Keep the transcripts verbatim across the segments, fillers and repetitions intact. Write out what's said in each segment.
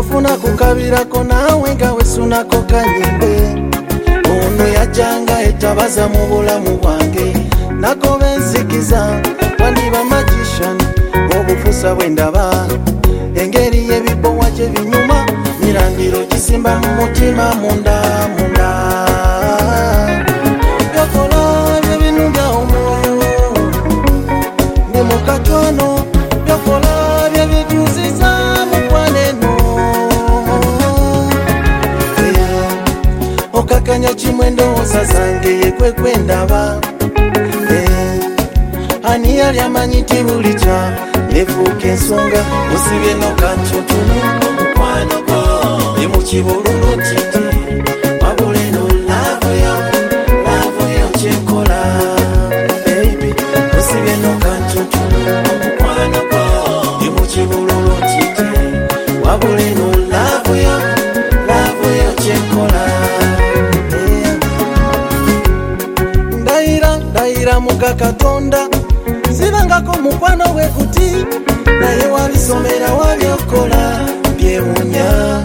okufuna kukabirako naawe nga wesunako kanyimbe. Ono yajjanga etabaza mu bulamu bwange nagoba enzikiza wandiba magician obufusa bwendaba engeri y'ebibowa gye binyuma mirandiro gisimba mu mutima munda munda byokola byebinu bya omwoyo ne mukatwano byokola byebijuziza mukwaneno okakanya kimwe endowooza zange yekwekwendaba ani yali amanyi ti buli kya nefuuka ensonga osibye nokantuntunu omukwano gwo ne mu kibululu titi wabula eno laavu yo laavu yo kyekola baby osibye nokantuntunu omukwano gwo ne mu kibululu titi wabula eno laavu yo laavu yo kyekola ndayira ndayira muka Katonda sibangako mukwano gwe kuti naye wabisomera wabyokola byewunya.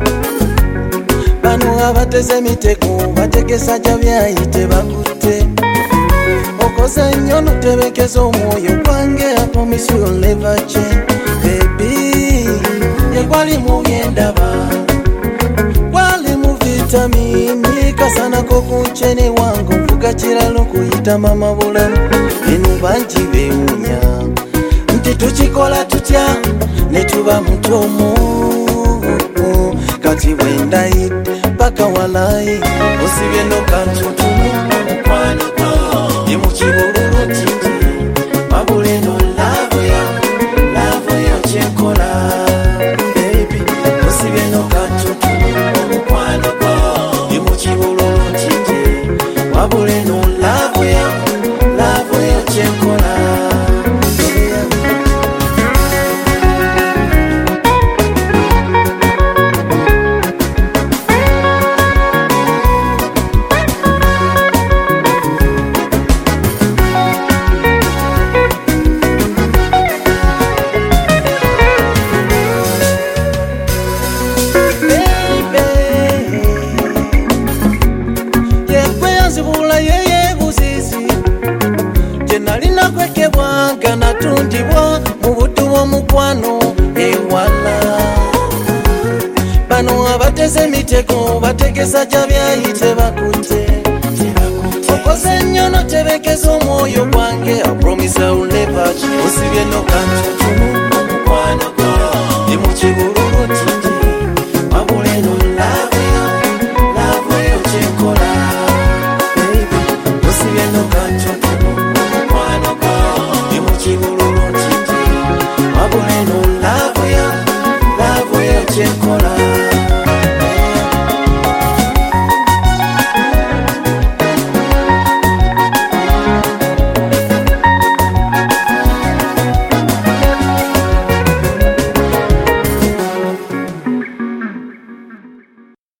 Bano abateze emitego bategesa gya byayite bakutte okoze nnyo notebekeza omwoyo gwange. I promise you'll never change baby. Yekwali mu byendaba kwali mu vitamini kasanako kunchene wangu nvuga kiralo kuyita mama bulamu eno bangi bewunya nti tukikola tutya ne tuba mutomu kati bwendayidde paka walayi osibye nokantuntunu omukwano gwo ne mu kibululu titi wabula eno laavu yo laavu yo kyekola baby osibye nokantuntunu omukwano gwo ne mu kibululu titi wabula eno laavu yo laavu yo kyekola. Kwekebwanga natundibwa mu buddu bw'omukwano ewala. Bano abateze emitego bategesa gya byayite bakutte okoze nnyo notebekeza omwoyo gwange. I promise I'll never change osibye no